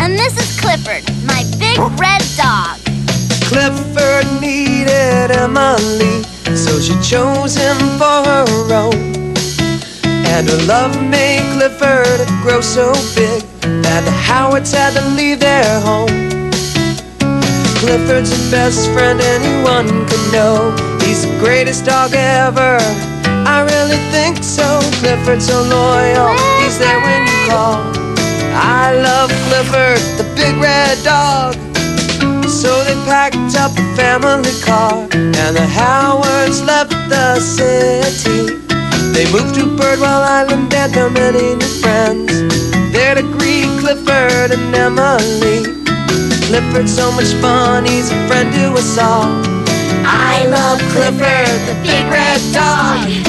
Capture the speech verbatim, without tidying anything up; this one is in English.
And this is Clifford, my big red dog. Clifford needed Emily, so she chose him for her own. And her love made Clifford grow so big that the Howards had to leave their home. Clifford's the best friend anyone could know. He's the greatest dog ever, I really think so. Clifford's so loyal, he's there when you call. I love Clifford, the big red dog. So they packed up a family car, and the Howards left the city. They moved to Birdwell Island and found many new friends there to greet Clifford and Emily. Clifford's so much fun, he's a friend to us all. I love Clifford, the big red dog.